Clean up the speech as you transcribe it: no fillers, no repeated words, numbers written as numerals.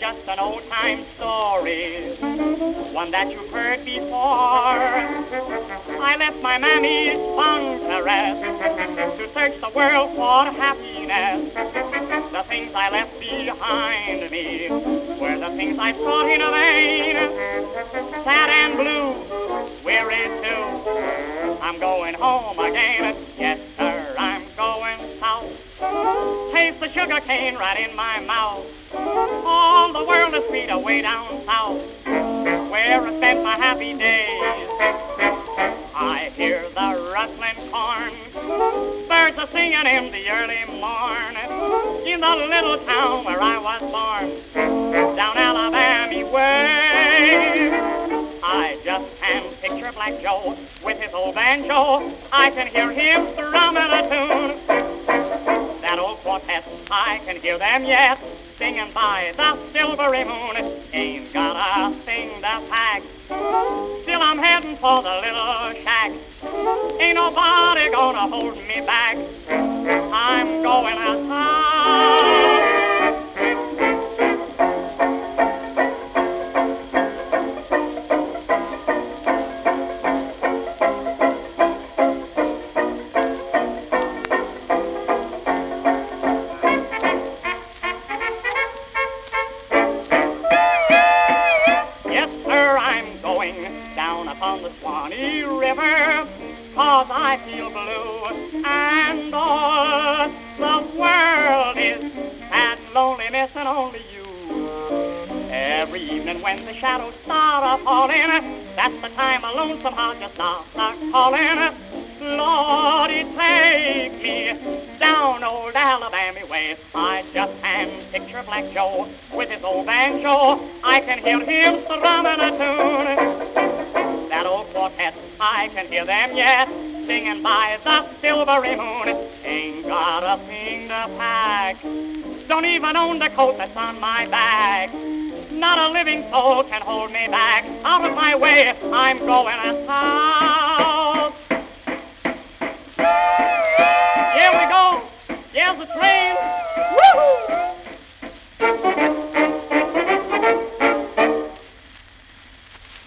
just an old-time story, one that you've heard before. I left my mammy's fond caress to search the world for happiness. The things I left behind me were the things I sought in vain. Sad and blue, weary too, I'm going home again. Yes, sir, I'm going south. Taste the sugar cane right in my mouth. All the world is sweet away down south, where I spent my happy days. I hear the rustling corn, birds are singing in the early morn, in the little town where I was born, down Alabama way. I just can picture Black Joe with his old banjo. I can hear him strumming a tune. That old quartet, I can hear them yet, singing by the silvery moon. Ain't got a thing to pack, still I'm heading for the little shack. Ain't nobody gonna hold me back, I'm going outside. Down upon the Swanee River, 'cause I feel blue, and all the world is sad and lonely, missing only you. Every evening when the shadows start a-falling, that's the time a lonesome heart just starts a-calling. Lordy, take me down old Alabama way. I just can picture Black Joe with his old banjo. I can hear him strumming a tune. That old quartet, I can hear them yet, singing by the silvery moon. Ain't got a thing to pack, don't even own the coat that's on my back. Not a living soul can hold me back. Out of my way, I'm going south.